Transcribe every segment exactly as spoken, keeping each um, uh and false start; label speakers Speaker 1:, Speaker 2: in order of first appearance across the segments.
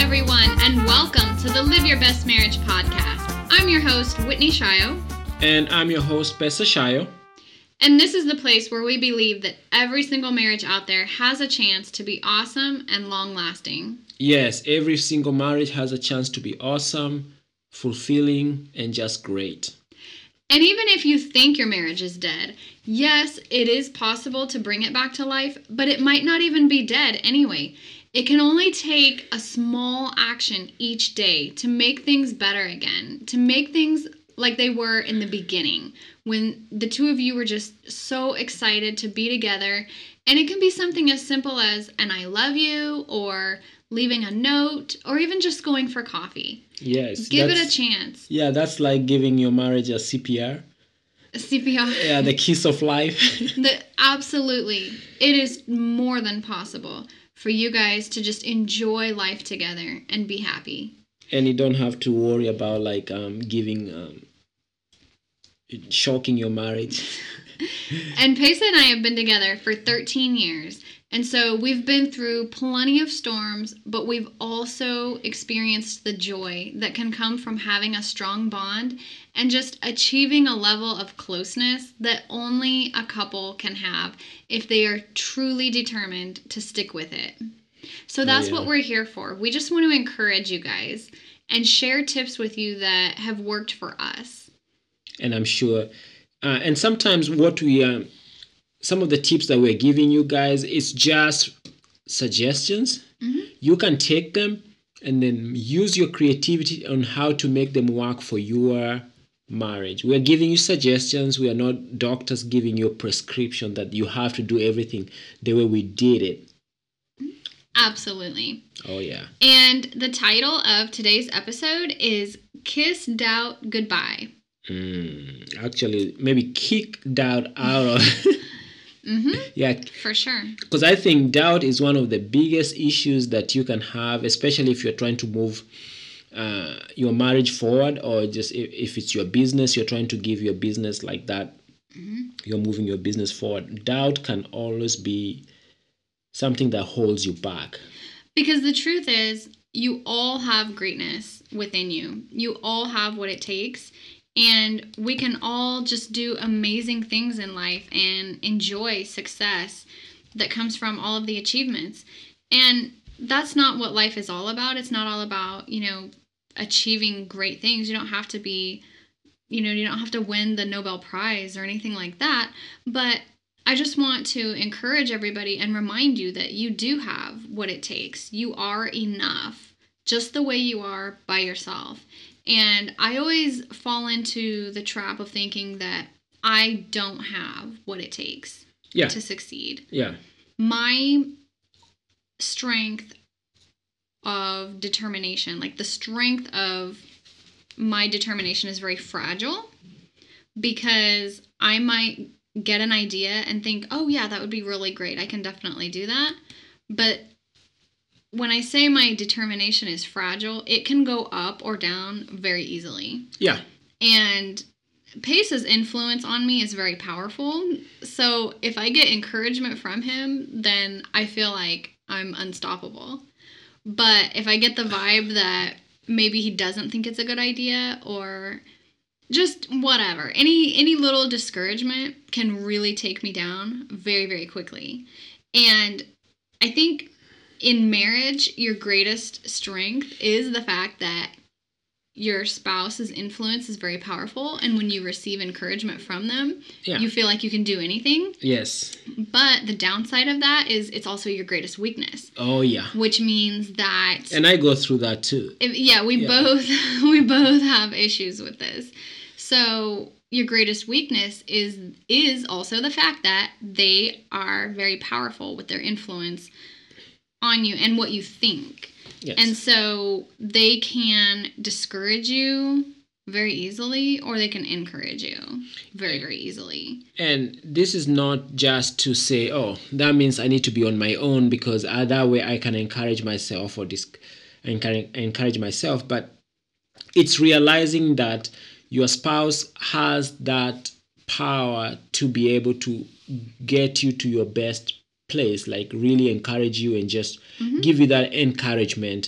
Speaker 1: everyone, and welcome to the Live Your Best Marriage podcast. I'm your host, Whitney Shio.
Speaker 2: And I'm your host, Bessa Shio.
Speaker 1: And this is the place where we believe that every single marriage out there has a chance to be awesome and long-lasting.
Speaker 2: Yes, every single marriage has a chance to be awesome, fulfilling, and just great.
Speaker 1: And even if you think your marriage is dead, yes, it is possible to bring it back to life, but it might not even be dead anyway. It can only take a small action each day to make things better again, to make things like they were in the beginning, when the two of you were just so excited to be together. And it can be something as simple as an I love you, or leaving a note, or even just going for coffee.
Speaker 2: Yes.
Speaker 1: Give it a chance.
Speaker 2: Yeah, that's like giving your marriage a C P R.
Speaker 1: A C P R.
Speaker 2: Yeah, the kiss of life.
Speaker 1: the, absolutely. It is more than possible for you guys to just enjoy life together and be happy.
Speaker 2: And you don't have to worry about like um, giving, um, shocking your marriage.
Speaker 1: And Pesa and I have been together for thirteen years. And so we've been through plenty of storms, but we've also experienced the joy that can come from having a strong bond and just achieving a level of closeness that only a couple can have if they are truly determined to stick with it. So that's oh, yeah. what we're here for. We just want to encourage you guys and share tips with you that have worked for us.
Speaker 2: And I'm sure, uh, and sometimes what we um, some of the tips that we're giving you guys is just suggestions. Mm-hmm. You can take them and then use your creativity on how to make them work for your marriage. We're giving you suggestions. We are not doctors giving you a prescription that you have to do everything the way we did it.
Speaker 1: Absolutely.
Speaker 2: Oh, yeah.
Speaker 1: And the title of today's episode is Kiss Doubt Goodbye.
Speaker 2: Mm, actually, maybe kick doubt out of...
Speaker 1: Mm-hmm.
Speaker 2: Yeah,
Speaker 1: for sure.
Speaker 2: Because I think doubt is one of the biggest issues that you can have, especially if you're trying to move uh, your marriage forward, or just if, if it's your business, you're trying to give your business like that. Mm-hmm. You're moving your business forward. Doubt can always be something that holds you back.
Speaker 1: Because the truth is, you all have greatness within you. You all have what it takes. And we can all just do amazing things in life and enjoy success that comes from all of the achievements. And that's not what life is all about. It's not all about, you know, achieving great things. You don't have to be, you know, you don't have to win the Nobel Prize or anything like that. But I just want to encourage everybody and remind you that you do have what it takes. You are enough, just the way you are by yourself. And I always fall into the trap of thinking that I don't have what it takes
Speaker 2: yeah.
Speaker 1: to succeed.
Speaker 2: Yeah.
Speaker 1: My strength of determination, like the strength of my determination is very fragile, because I might get an idea and think, oh yeah, that would be really great. I can definitely do that. But when I say my determination is fragile, it can go up or down very easily.
Speaker 2: Yeah.
Speaker 1: And Pesa's influence on me is very powerful. So if I get encouragement from him, then I feel like I'm unstoppable. But if I get the vibe that maybe he doesn't think it's a good idea, or just whatever, any any little discouragement can really take me down very, very quickly. And I think in marriage, your greatest strength is the fact that your spouse's influence is very powerful. And when you receive encouragement from them, yeah. you feel like you can do anything.
Speaker 2: Yes.
Speaker 1: But the downside of that is it's also your greatest weakness.
Speaker 2: Oh, yeah.
Speaker 1: Which means that...
Speaker 2: And I go through that too.
Speaker 1: If, yeah, we yeah. both we both have issues with this. So your greatest weakness is is also the fact that they are very powerful with their influence on you and what you think. Yes. And so they can discourage you very easily, or they can encourage you very, very easily.
Speaker 2: And this is not just to say, oh, that means I need to be on my own, because uh, that way I can encourage myself or dis- encourage, encourage myself. But it's realizing that your spouse has that power to be able to get you to your best place, like really encourage you and just mm-hmm. give you that encouragement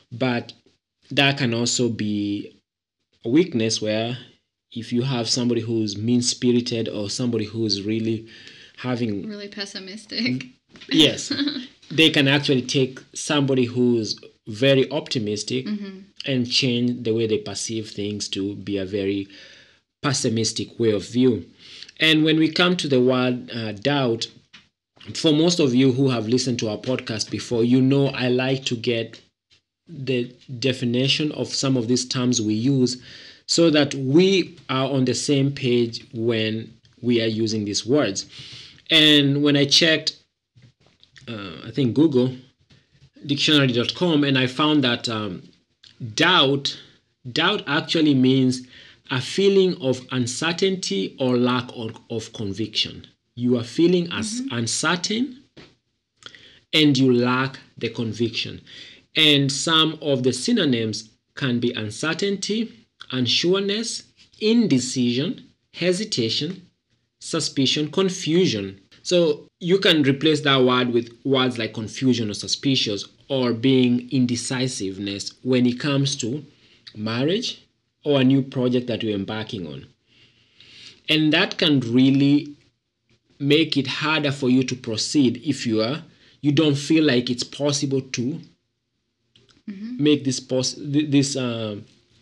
Speaker 2: But that can also be a weakness where if you have somebody who's mean-spirited or somebody who's really having
Speaker 1: really pessimistic.
Speaker 2: Yes, they can actually take somebody who's very optimistic mm-hmm. and change the way they perceive things to be a very pessimistic way of view. And when we come to the word uh, doubt, for most of you who have listened to our podcast before, you know I like to get the definition of some of these terms we use so that we are on the same page when we are using these words. And when I checked, uh, I think Google dictionary dot com, and I found that um, doubt, doubt actually means a feeling of uncertainty or lack of, of conviction. You are feeling as mm-hmm. uncertain and you lack the conviction. And some of the synonyms can be uncertainty, unsureness, indecision, hesitation, suspicion, confusion. So you can replace that word with words like confusion or suspicious or being indecisiveness when it comes to marriage or a new project that you're embarking on. And that can really make it harder for you to proceed if you are you don't feel like it's possible to mm-hmm. make this pos- this uh,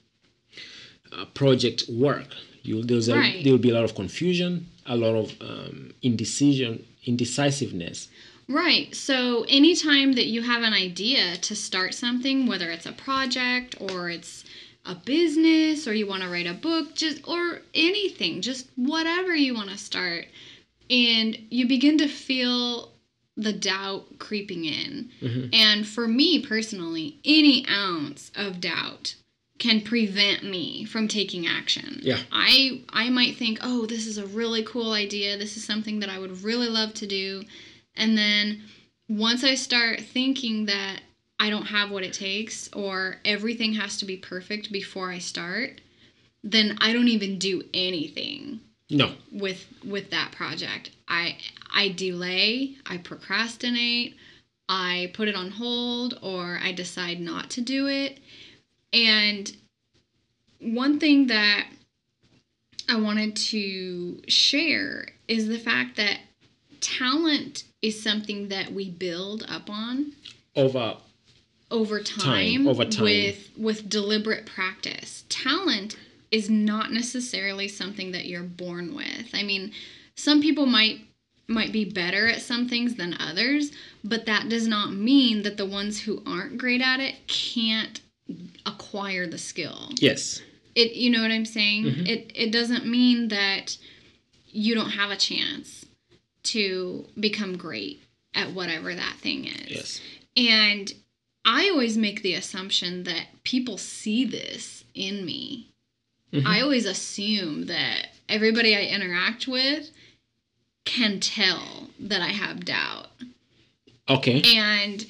Speaker 2: uh, project work. You there's a, right. there will be a lot of confusion, a lot of um, indecision, indecisiveness.
Speaker 1: Right. So anytime that you have an idea to start something, whether it's a project or it's a business or you want to write a book, just or anything, just whatever you want to start, and you begin to feel the doubt creeping in. Mm-hmm. And for me personally, any ounce of doubt can prevent me from taking action.
Speaker 2: Yeah.
Speaker 1: I I might think, oh, this is a really cool idea. This is something that I would really love to do. And then once I start thinking that I don't have what it takes or everything has to be perfect before I start, then I don't even do anything.
Speaker 2: No.
Speaker 1: With with that project. I I delay, I procrastinate, I put it on hold, or I decide not to do it. And one thing that I wanted to share is the fact that talent is something that we build up on
Speaker 2: over
Speaker 1: over time,
Speaker 2: time over time
Speaker 1: with with deliberate practice. Talent is not necessarily something that you're born with. I mean, some people might might be better at some things than others, but that does not mean that the ones who aren't great at it can't acquire the skill.
Speaker 2: Yes.
Speaker 1: It you know what I'm saying? Mm-hmm. It it doesn't mean that you don't have a chance to become great at whatever that thing is.
Speaker 2: Yes.
Speaker 1: And I always make the assumption that people see this in me. Mm-hmm. I always assume that everybody I interact with can tell that I have doubt.
Speaker 2: Okay.
Speaker 1: And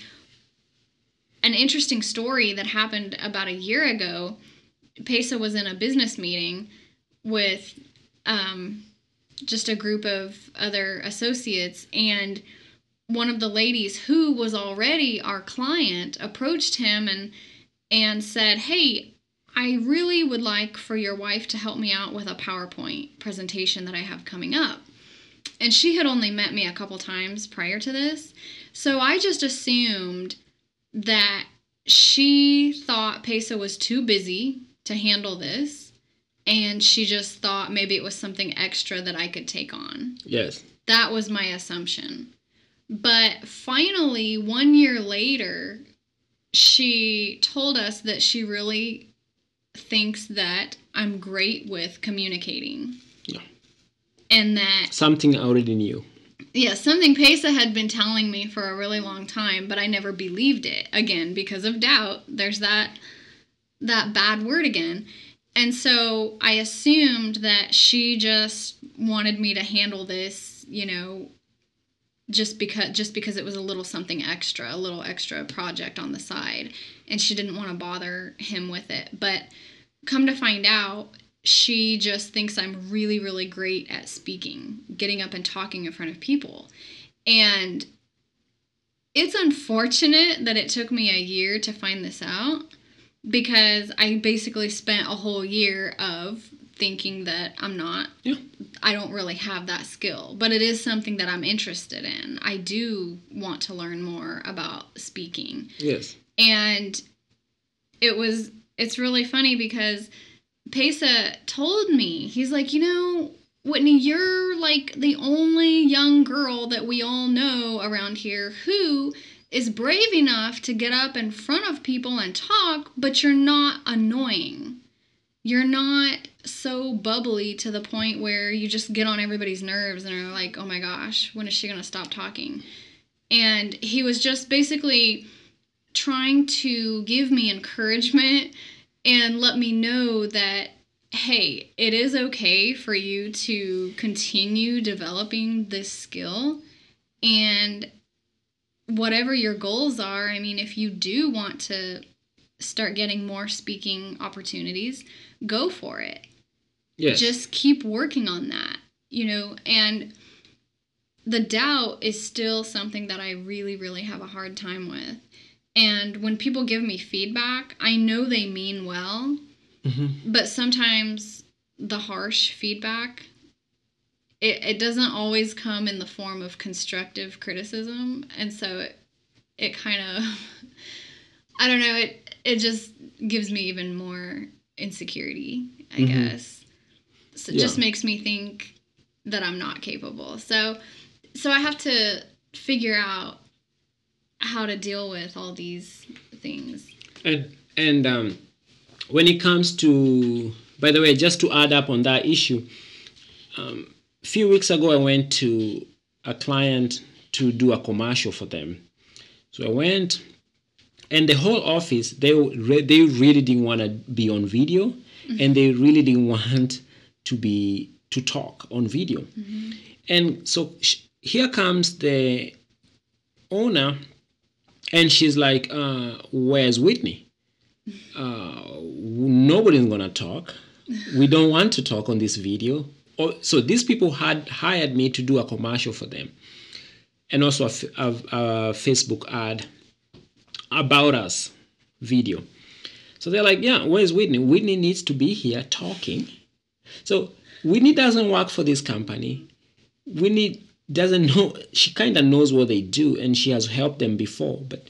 Speaker 1: an interesting story that happened about a year ago, Pesa was in a business meeting with um, just a group of other associates, and one of the ladies who was already our client approached him and and said, "Hey, I really would like for your wife to help me out with a PowerPoint presentation that I have coming up." And she had only met me a couple times prior to this. So I just assumed that she thought Pesa was too busy to handle this. And she just thought maybe it was something extra that I could take on.
Speaker 2: Yes.
Speaker 1: That was my assumption. But finally, one year later, she told us that she really thinks that I'm great with communicating.
Speaker 2: Yeah.
Speaker 1: And that...
Speaker 2: Something I already knew.
Speaker 1: Yeah, something Pesa had been telling me for a really long time, but I never believed it. Again, because of doubt, there's that that bad word again. And so I assumed that she just wanted me to handle this, you know, just because just because it was a little something extra, a little extra project on the side, and she didn't want to bother him with it. But come to find out, she just thinks I'm really, really great at speaking, getting up and talking in front of people. And it's unfortunate that it took me a year to find this out, because I basically spent a whole year of thinking that I'm not,
Speaker 2: Yeah.
Speaker 1: I don't really have that skill, but it is something that I'm interested in. I do want to learn more about speaking.
Speaker 2: Yes.
Speaker 1: And it was, it's really funny because Pesa told me, he's like, you know, Whitney, you're like the only young girl that we all know around here who is brave enough to get up in front of people and talk, but you're not annoying. You're not so bubbly to the point where you just get on everybody's nerves and are like, oh my gosh, when is she going to stop talking? And he was just basically trying to give me encouragement and let me know that, hey, it is okay for you to continue developing this skill. And whatever your goals are, I mean, if you do want to start getting more speaking opportunities, go for it.
Speaker 2: Yes.
Speaker 1: Just keep working on that, you know, and the doubt is still something that I really, really have a hard time with. And when people give me feedback, I know they mean well, mm-hmm. but sometimes the harsh feedback, it, it doesn't always come in the form of constructive criticism. And so it, it kind of, I don't know, it, it just gives me even more insecurity, I mm-hmm. guess. So it yeah. just makes me think that I'm not capable. So, so I have to figure out how to deal with all these things.
Speaker 2: And and um, when it comes to, by the way, just to add up on that issue, um, a few weeks ago I went to a client to do a commercial for them. So I went, and the whole office, they they really didn't want to be on video, mm-hmm. and they really didn't want to be to talk on video. Mm-hmm. And so sh- here comes the owner. And she's like, uh, where's Whitney? Uh, nobody's going to talk. We don't want to talk on this video. Oh, so these people had hired me to do a commercial for them. And also a, a, a Facebook ad about us video. So they're like, yeah, where's Whitney? Whitney needs to be here talking. So Whitney doesn't work for this company. Whitney doesn't know, she kind of knows what they do, and she has helped them before, but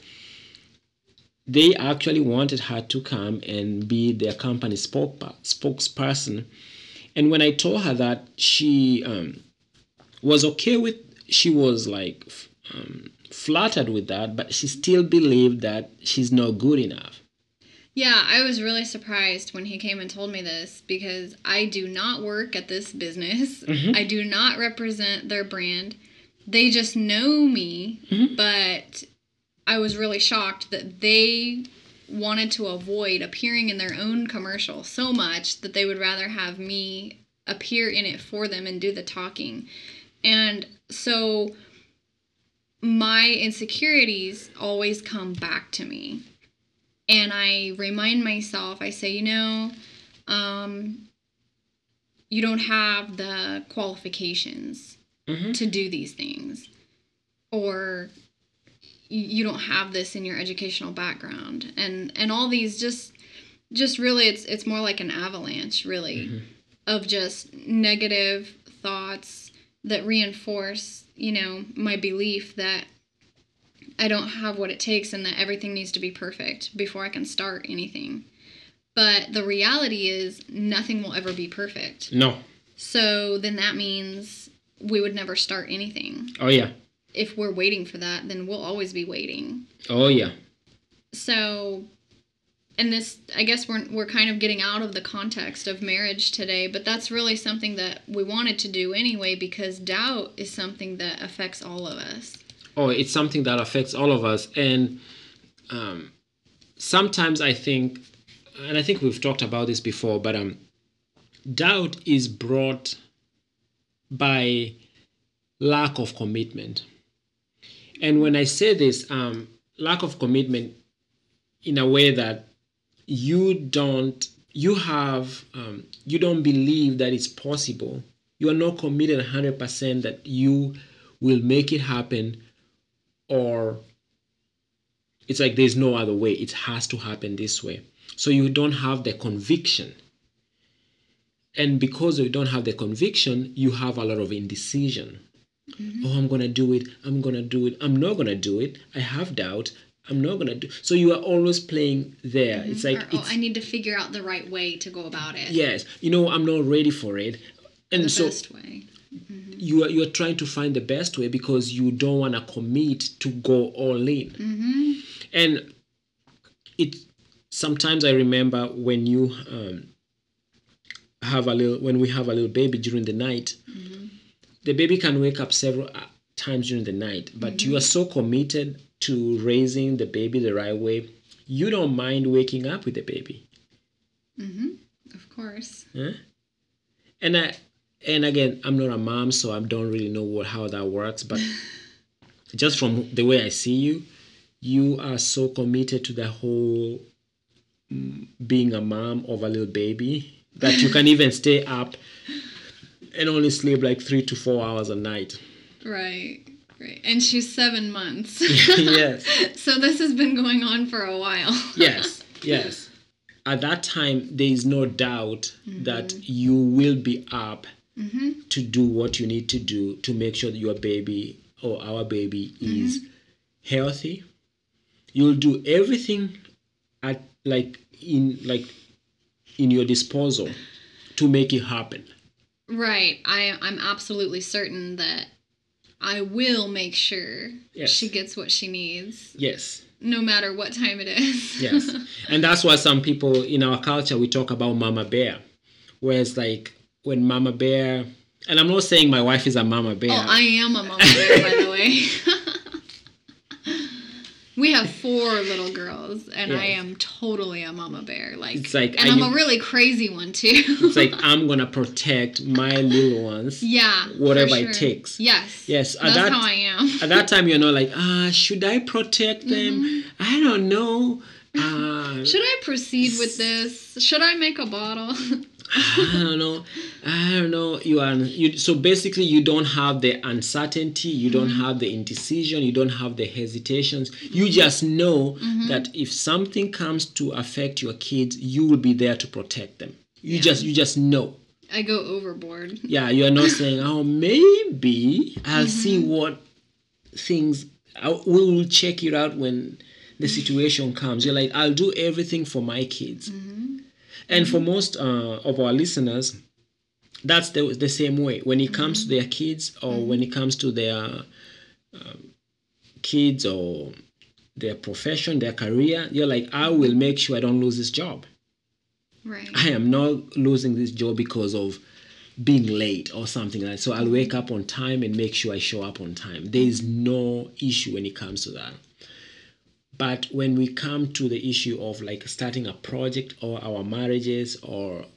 Speaker 2: they actually wanted her to come and be their company spokesperson. And when I told her that, she um, was okay with, she was like um, flattered with that, but she still believed that she's not good enough.
Speaker 1: Yeah, I was really surprised when he came and told me this, because I do not work at this business. Mm-hmm. I do not represent their brand. They just know me, mm-hmm. but I was really shocked that they wanted to avoid appearing in their own commercial so much that they would rather have me appear in it for them and do the talking. And so my insecurities always come back to me. And I remind myself, I say, you know, um, you don't have the qualifications mm-hmm. to do these things. Or you don't have this in your educational background. And and all these just, just really, it's it's more like an avalanche, really, mm-hmm. of just negative thoughts that reinforce, you know, my belief that I don't have what it takes and that everything needs to be perfect before I can start anything. But the reality is nothing will ever be perfect.
Speaker 2: No.
Speaker 1: So then that means we would never start anything.
Speaker 2: Oh, yeah.
Speaker 1: If we're waiting for that, then we'll always be waiting.
Speaker 2: Oh, yeah.
Speaker 1: So, and this, I guess we're we're kind of getting out of the context of marriage today, but that's really something that we wanted to do anyway, because doubt is something that affects all of us.
Speaker 2: Oh, it's something that affects all of us. And um, sometimes I think, and I think we've talked about this before, but um, doubt is brought by lack of commitment. And when I say this, um, lack of commitment in a way that you don't, you have, um, you don't believe that it's possible. You are not committed one hundred percent that you will make it happen, or It's like there's no other way. It has to happen this way. So you don't have the conviction. And because you don't have the conviction, you have a lot of indecision. Mm-hmm. Oh, I'm going to do it. I'm going to do it. I'm not going to do it. I have doubt. I'm not going to do. So you are always playing there. Mm-hmm. It's like,
Speaker 1: or, oh,
Speaker 2: it's,
Speaker 1: I need to figure out the right way to go about it.
Speaker 2: Yes. You know, I'm not ready for it. And
Speaker 1: the
Speaker 2: so
Speaker 1: best way. Mm-hmm.
Speaker 2: You are, you are trying to find the best way because you don't want to commit to go all in.
Speaker 1: Mm-hmm.
Speaker 2: And it sometimes I remember when you um, have a little, when we have a little baby during the night, mm-hmm. the baby can wake up several times during the night, but mm-hmm. you are so committed to raising the baby the right way, you don't mind waking up with the baby.
Speaker 1: Mm-hmm. Of course.
Speaker 2: Huh? And I, and again, I'm not a mom, so I don't really know what how that works, but just from the way I see you, you are so committed to the whole mm, being a mom of a little baby that you can even stay up and only sleep like three to four hours a night.
Speaker 1: Right, right. And she's seven months.
Speaker 2: Yes.
Speaker 1: So this has been going on for a while.
Speaker 2: Yes, yes. At that time, there is no doubt mm-hmm. that you will be up mm-hmm. to do what you need to do to make sure that your baby or our baby mm-hmm. is healthy. You'll do everything at like in like in your disposal to make it happen.
Speaker 1: Right. I I'm absolutely certain that I will make sure yes. she gets what she needs.
Speaker 2: Yes.
Speaker 1: No matter what time it is.
Speaker 2: Yes. And that's why some people in our culture, we talk about mama bear. Whereas like when mama bear, and I'm not saying my wife is a mama bear.
Speaker 1: Oh, I am a mama bear, by the way. We have four little girls, and yes. I am totally a mama bear. Like, it's like, and I'm you, a really crazy one too.
Speaker 2: It's like I'm gonna protect my little ones.
Speaker 1: Yeah,
Speaker 2: whatever
Speaker 1: sure.
Speaker 2: it takes.
Speaker 1: Yes,
Speaker 2: yes.
Speaker 1: That's
Speaker 2: that,
Speaker 1: how I am.
Speaker 2: At that time, you're not like, ah, should I protect them? Mm-hmm. I don't know. Uh,
Speaker 1: should I proceed with this? Should I make a bottle?
Speaker 2: I don't know. I don't know. You are you. So basically, you don't have the uncertainty. You don't mm-hmm. have the indecision. You don't have the hesitations. You just know mm-hmm. that if something comes to affect your kids, you will be there to protect them. You yeah. just you just know.
Speaker 1: I go overboard.
Speaker 2: Yeah, you are not saying, "Oh, maybe I'll mm-hmm. see what things." I, we will check it out when the situation comes. You're like, I'll do everything for my kids. Mm-hmm. And for most uh, of our listeners, that's the, the same way. When it comes mm-hmm. to their kids or mm-hmm. when it comes to their um, kids or their profession, their career, you're like, I will make sure I don't lose this job.
Speaker 1: Right.
Speaker 2: I am not losing this job because of being late or something like that. So I'll wake up on time and make sure I show up on time. There is no issue when it comes to that. But when we come to the issue of like starting a project or our marriages or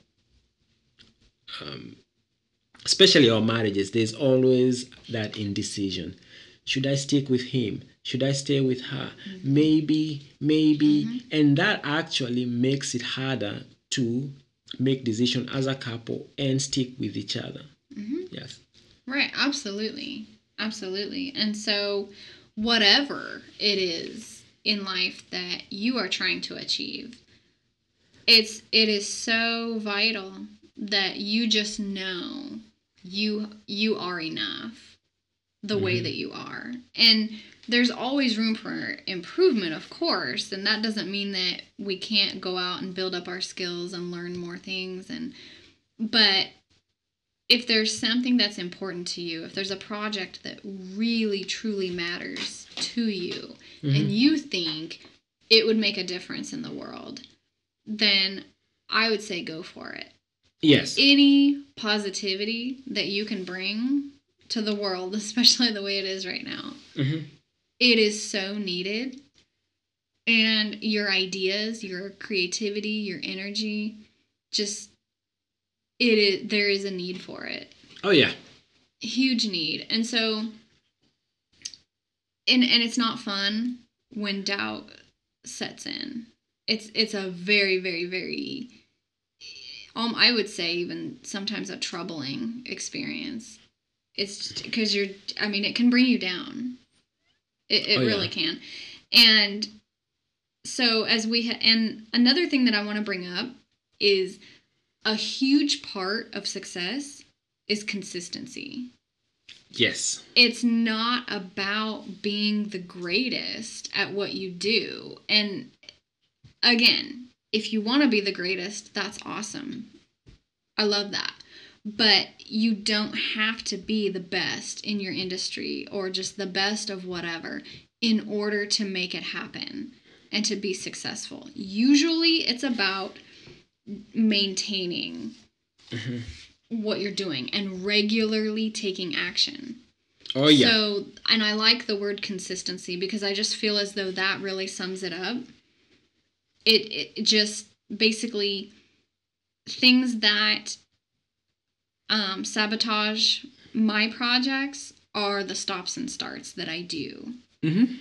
Speaker 2: um, especially our marriages, there's always that indecision. Should I stick with him? Should I stay with her? Mm-hmm. Maybe, maybe. Mm-hmm. And that actually makes it harder to make decisions as a couple and stick with each other. Mm-hmm. Yes.
Speaker 1: Right. Absolutely. Absolutely. And so whatever it is in life that you are trying to achieve, it's it is so vital that you just know you you are enough the mm-hmm. way that you are. And there's always room for improvement, of course, and that doesn't mean that we can't go out and build up our skills and learn more things. And but if there's something that's important to you, if there's a project that really truly matters to you, mm-hmm. and you think it would make a difference in the world, then I would say go for it.
Speaker 2: Yes.
Speaker 1: Any positivity that you can bring to the world, especially the way it is right now, mm-hmm. it is so needed. And your ideas, your creativity, your energy, just, it is, there is a need for it.
Speaker 2: Oh, yeah.
Speaker 1: Huge need. And so, and, and it's not fun when doubt sets in. It's it's a very, very, very, um, I would say even sometimes a troubling experience. It's because you're, I mean, it can bring you down. It, it oh, really yeah. can. And so as we ha- and another thing that I want to bring up is a huge part of success is consistency.
Speaker 2: Yes.
Speaker 1: It's not about being the greatest at what you do. And again, if you want to be the greatest, that's awesome. I love that. But you don't have to be the best in your industry or just the best of whatever in order to make it happen and to be successful. Usually it's about maintaining mm-hmm. what you're doing and regularly taking action.
Speaker 2: Oh, yeah.
Speaker 1: So, and I like the word consistency because I just feel as though that really sums it up. It, it just basically things that um, sabotage my projects are the stops and starts that I do.
Speaker 2: Mm-hmm.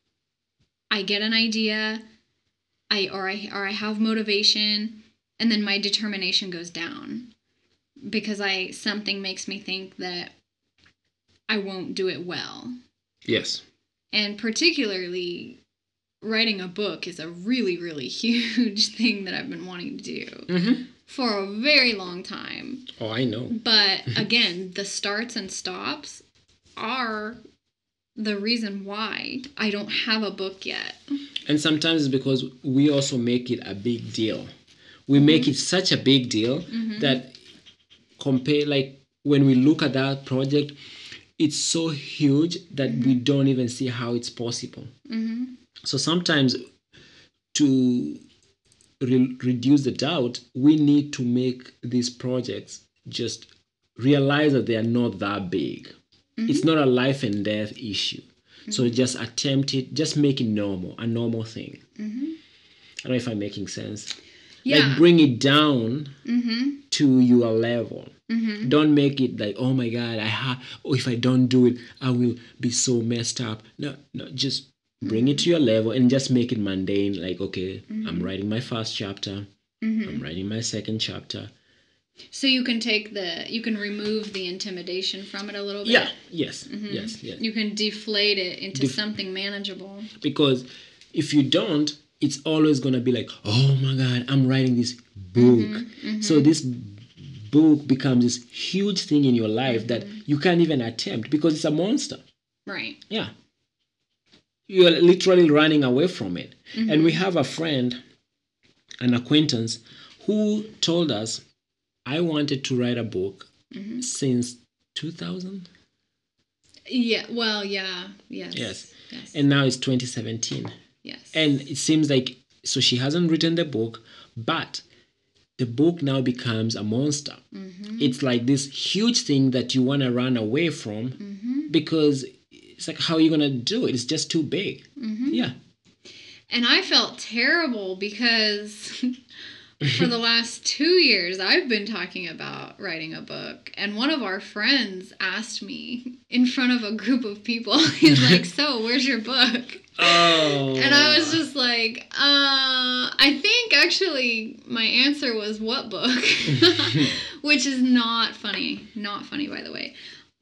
Speaker 1: I get an idea, I or I or I have motivation, and then my determination goes down because I something makes me think that I won't do it well.
Speaker 2: Yes.
Speaker 1: And particularly writing a book is a really, really huge thing that I've been wanting to do
Speaker 2: mm-hmm.
Speaker 1: for a very long time.
Speaker 2: Oh, I know.
Speaker 1: But again, the starts and stops are the reason why I don't have a book yet.
Speaker 2: And sometimes it's because we also make it a big deal. We mm-hmm. make it such a big deal mm-hmm. that compare, like when we look at that project, it's so huge that mm-hmm. we don't even see how it's possible.
Speaker 1: Mm-hmm.
Speaker 2: So sometimes to re- reduce the doubt, we need to make these projects just realize that they are not that big. Mm-hmm. It's not a life and death issue. Mm-hmm. So just attempt it, just make it normal, a normal thing.
Speaker 1: Mm-hmm.
Speaker 2: I don't know if I'm making sense.
Speaker 1: Yeah.
Speaker 2: Like bring it down
Speaker 1: mm-hmm.
Speaker 2: to your level.
Speaker 1: Mm-hmm.
Speaker 2: Don't make it like, oh my God, I have. Oh, if I don't do it, I will be so messed up. No, no, just bring mm-hmm. it to your level and just make it mundane. Like, okay, mm-hmm. I'm writing my first chapter. Mm-hmm. I'm writing my second chapter.
Speaker 1: So you can take the, you can remove the intimidation from it a little bit.
Speaker 2: Yeah. Yes.
Speaker 1: Mm-hmm.
Speaker 2: Yes. Yes.
Speaker 1: You can deflate it into Def- something manageable.
Speaker 2: Because if you don't, it's always gonna be like, oh my God, I'm writing this book.
Speaker 1: Mm-hmm. Mm-hmm.
Speaker 2: So this book becomes this huge thing in your life mm-hmm. that you can't even attempt because it's a monster.
Speaker 1: Right.
Speaker 2: Yeah. You're literally running away from it. Mm-hmm. And we have a friend, an acquaintance, who told us, I wanted to write a book mm-hmm. since two thousand.
Speaker 1: Yeah, well, yeah, yes.
Speaker 2: Yes.
Speaker 1: Yes.
Speaker 2: And now it's twenty seventeen.
Speaker 1: Yes.
Speaker 2: And it seems like, so she hasn't written the book, but the book now becomes a monster. Mm-hmm. It's like this huge thing that you want to run away from mm-hmm. because it's like, how are you going to do it? It's just too big. Mm-hmm. Yeah.
Speaker 1: And I felt terrible because for the last two years, I've been talking about writing a book. And one of our friends asked me in front of a group of people, he's like, so where's your book?
Speaker 2: Oh.
Speaker 1: And I was just like, uh, I think actually my answer was what book? Which is not funny. Not funny, by the way.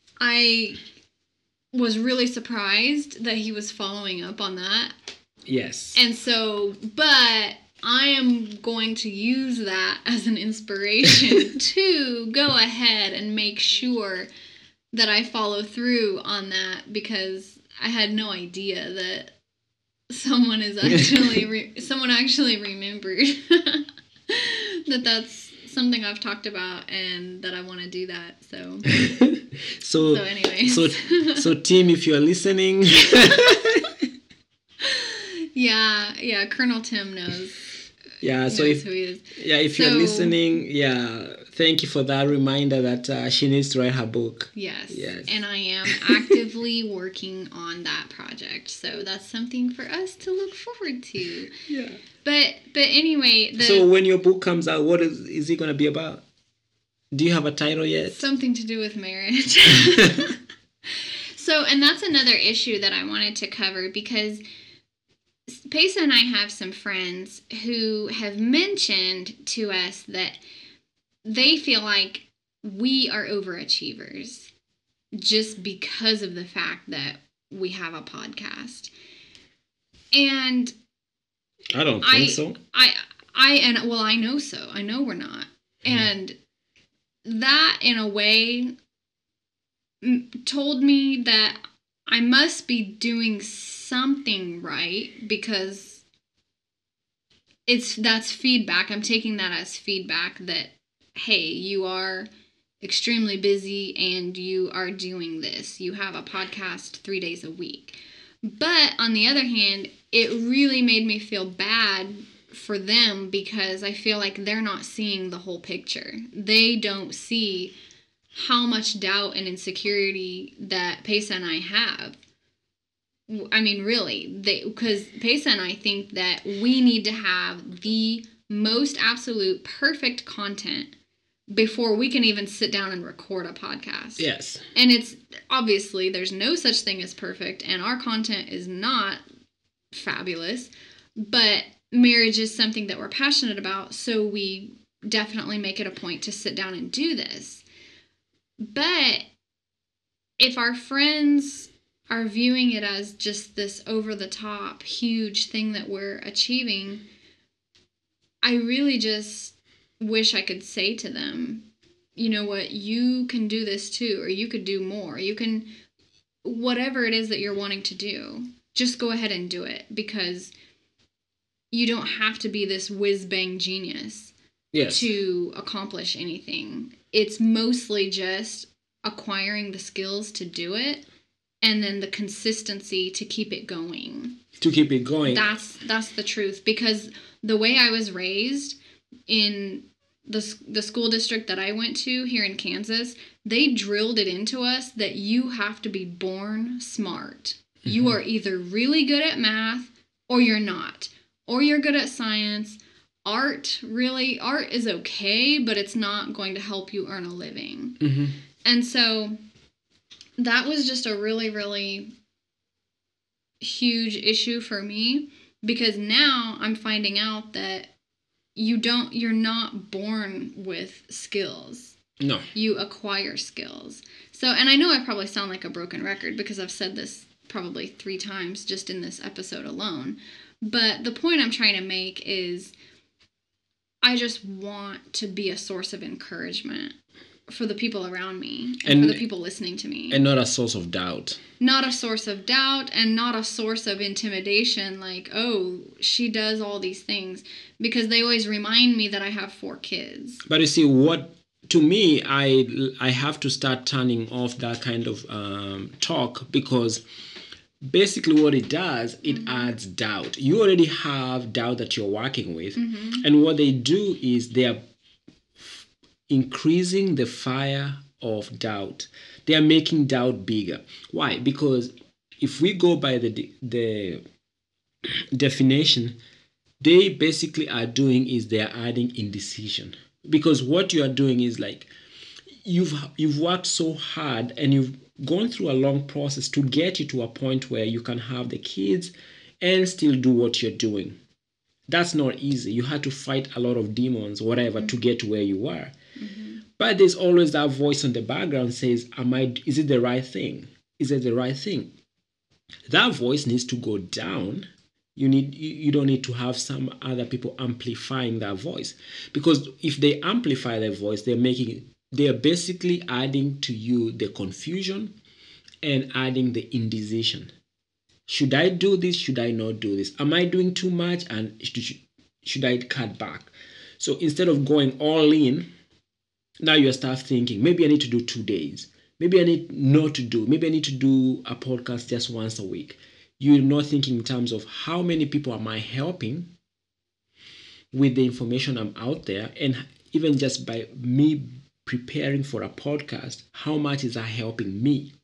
Speaker 1: I was really surprised that he was following up on that.
Speaker 2: Yes.
Speaker 1: And so, but I am going to use that as an inspiration to go ahead and make sure that I follow through on that because I had no idea that someone is actually re- someone actually remembered that that's something I've talked about and that I want to do that. So,
Speaker 2: so,
Speaker 1: so anyways.
Speaker 2: so, so team, if you're listening,
Speaker 1: yeah, yeah, Colonel Tim knows.
Speaker 2: Yeah, so
Speaker 1: knows
Speaker 2: if
Speaker 1: who he is.
Speaker 2: yeah, if
Speaker 1: so,
Speaker 2: you're listening, yeah, thank you for that reminder that uh, she needs to write her book.
Speaker 1: Yes,
Speaker 2: yes,
Speaker 1: and I am actively working on that project, so that's something for us to look forward to.
Speaker 2: Yeah.
Speaker 1: But but anyway, the,
Speaker 2: so when your book comes out, what is is it gonna be about? Do you have a title yet?
Speaker 1: Something to do with marriage. So, and that's another issue that I wanted to cover because Pesa and I have some friends who have mentioned to us that they feel like we are overachievers just because of the fact that we have a podcast. And
Speaker 2: I don't think
Speaker 1: I,
Speaker 2: so.
Speaker 1: I, I, and well, I know so. I know we're not. Mm. And that, in a way, m- told me that I must be doing something right, because it's that's feedback. I'm taking that as feedback that, hey, you are extremely busy and you are doing this. You have a podcast three days a week. But on the other hand, it really made me feel bad for them, because I feel like they're not seeing the whole picture. They don't see how much doubt and insecurity that Pesa and I have. I mean, really, they because Pesa and I think that we need to have the most absolute perfect content before we can even sit down and record a podcast.
Speaker 2: Yes.
Speaker 1: And it's obviously there's no such thing as perfect, and our content is not fabulous, but marriage is something that we're passionate about, so we definitely make it a point to sit down and do this. But if our friends are viewing it as just this over-the-top huge thing that we're achieving, I really just wish I could say to them, you know what, you can do this too, or you could do more. You can, whatever it is that you're wanting to do, just go ahead and do it, because you don't have to be this whiz-bang genius
Speaker 2: yes.
Speaker 1: to accomplish anything. It's mostly just acquiring the skills to do it, and then the consistency to keep it going.
Speaker 2: To keep it going.
Speaker 1: That's that's the truth. Because the way I was raised in the the school district that I went to here in Kansas, they drilled it into us that you have to be born smart. Mm-hmm. You are either really good at math or you're not. Or you're good at science. Art, really, art is okay, but it's not going to help you earn a living. Mm-hmm. And so that was just a really, really huge issue for me, because now I'm finding out that you don't, you're not born with skills.
Speaker 2: No.
Speaker 1: You acquire skills. So, and I know I probably sound like a broken record, because I've said this probably three times just in this episode alone. But the point I'm trying to make is I just want to be a source of encouragement for the people around me and, and for the people listening to me.
Speaker 2: And not a source of doubt.
Speaker 1: Not a source of doubt, and not a source of intimidation, like, oh, she does all these things. Because they always remind me that I have four kids.
Speaker 2: But you see, what, to me, I, I have to start turning off that kind of um, talk, because basically what it does, it mm-hmm. adds doubt. You already have doubt that you're working with. Mm-hmm. And what they do is they are increasing the fire of doubt. They are making doubt bigger. Why? Because if we go by the the definition, they basically are doing is they are adding indecision. Because what you are doing is like you've you've worked so hard and you've gone through a long process to get you to a point where you can have the kids and still do what you're doing. That's not easy. You had to fight a lot of demons, whatever, mm-hmm. to get to where you are. Mm-hmm. But there's always that voice in the background says, "Am I? Is it the right thing? Is it the right thing?" That voice needs to go down. You need. You, you don't need to have some other people amplifying that voice, because if they amplify their voice, they're making. They are basically adding to you the confusion and adding the indecision. Should I do this? Should I not do this? Am I doing too much? And should, should I cut back? So instead of going all in, now you start thinking, maybe I need to do two days. Maybe I need not to do. Maybe I need to do a podcast just once a week. You're not thinking in terms of how many people am I helping with the information I'm out there, and even just by me preparing for a podcast, how much is that helping me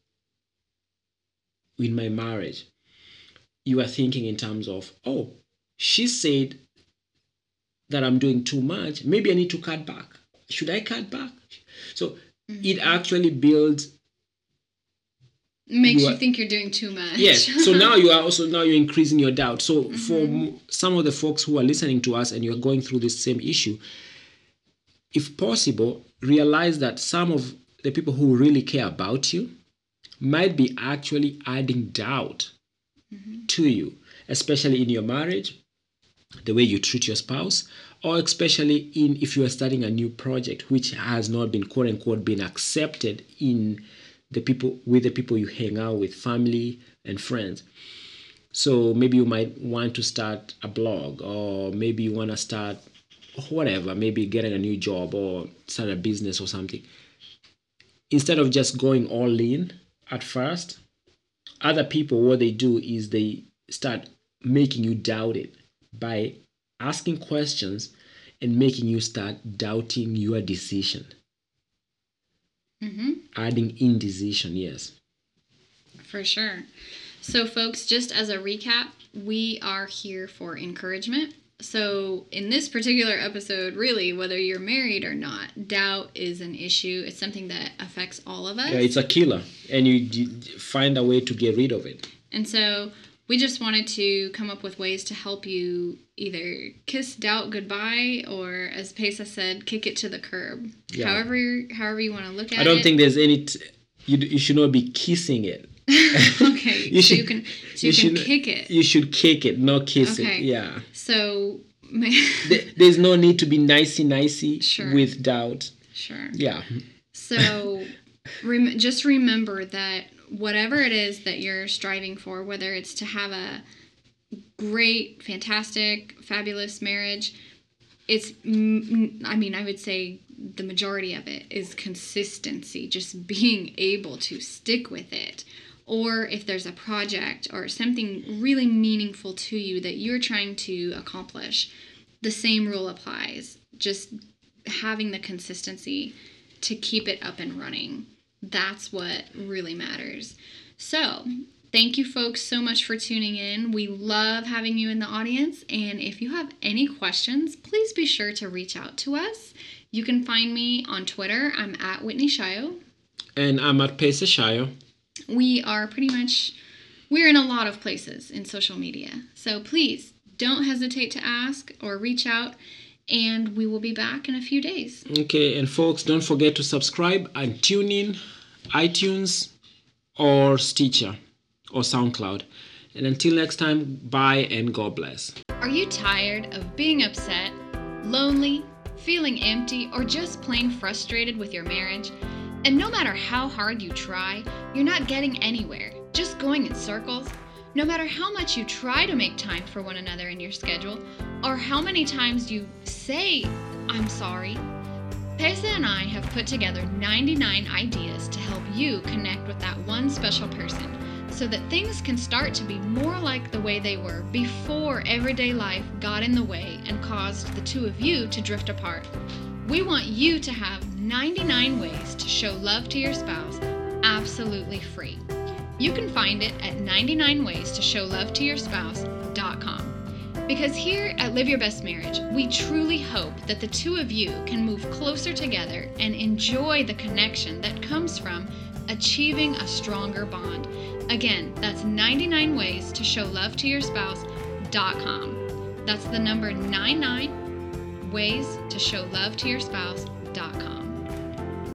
Speaker 2: in my marriage? You are thinking in terms of, oh, she said that I'm doing too much. Maybe I need to cut back. Should I cut back? So mm-hmm. it actually builds.
Speaker 1: Makes you, are, you think you're doing too much.
Speaker 2: Yes. So now you are also, now you're increasing your doubt. So mm-hmm. for some of the folks who are listening to us and you're going through this same issue, if possible, realize that some of the people who really care about you might be actually adding doubt mm-hmm. to you, especially in your marriage, the way you treat your spouse, or especially in if you are starting a new project which has not been quote unquote been accepted in the people with the people you hang out with, family and friends. So maybe you might want to start a blog, or maybe you want to start whatever, maybe getting a new job or start a business or something. Instead of just going all in at first, other people, what they do is they start making you doubt it by asking questions and making you start doubting your decision.
Speaker 1: Mm-hmm.
Speaker 2: Adding indecision, yes.
Speaker 1: For sure. So, folks, just as a recap, we are here for encouragement. So, in this particular episode, really, whether you're married or not, doubt is an issue. It's something that affects all of us.
Speaker 2: Yeah, it's a killer, and you d- find a way to get rid of it.
Speaker 1: And so, we just wanted to come up with ways to help you either kiss doubt goodbye, or, as Pesa said, kick it to the curb.
Speaker 2: Yeah.
Speaker 1: However, however you want to look at it.
Speaker 2: I don't it. think there's any. T- you you should not be kissing it.
Speaker 1: Okay,
Speaker 2: you
Speaker 1: so
Speaker 2: should,
Speaker 1: you can so
Speaker 2: you
Speaker 1: you can
Speaker 2: should,
Speaker 1: kick it.
Speaker 2: You should kick it, not kiss
Speaker 1: okay.
Speaker 2: it. Yeah.
Speaker 1: So
Speaker 2: there, there's no need to be nicey nicey
Speaker 1: sure.
Speaker 2: with doubt.
Speaker 1: Sure.
Speaker 2: Yeah.
Speaker 1: So rem- just remember that whatever it is that you're striving for, whether it's to have a great, fantastic, fabulous marriage, it's, I mean, I would say the majority of it is consistency, just being able to stick with it. Or if there's a project or something really meaningful to you that you're trying to accomplish, the same rule applies. Just having the consistency to keep it up and running. That's what really matters. So, thank you folks so much for tuning in. We love having you in the audience. And if you have any questions, please be sure to reach out to us. You can find me on Twitter. I'm at Whitney Shio.
Speaker 2: And I'm at Pesa Shio.
Speaker 1: We are pretty much, we're in a lot of places in social media. So please don't hesitate to ask or reach out, and we will be back in a few days.
Speaker 2: Okay, and folks, don't forget to subscribe and tune in iTunes or Stitcher or SoundCloud. And until next time, bye and God bless.
Speaker 1: Are you tired of being upset, lonely, feeling empty, or just plain frustrated with your marriage? And no matter how hard you try, you're not getting anywhere, just going in circles? No matter how much you try to make time for one another in your schedule, or how many times you say, I'm sorry, Pesa and I have put together ninety-nine ideas to help you connect with that one special person so that things can start to be more like the way they were before everyday life got in the way and caused the two of you to drift apart. We want you to have ninety-nine ways to show love to your spouse absolutely free. You can find it at ninety-nine ways to show love to your spouse dot com. Because here at Live Your Best Marriage, we truly hope that the two of you can move closer together and enjoy the connection that comes from achieving a stronger bond. Again, that's ninety-nine ways to show love to your spouse dot com. That's the number ninety-nine ways to show love to your spouse dot com.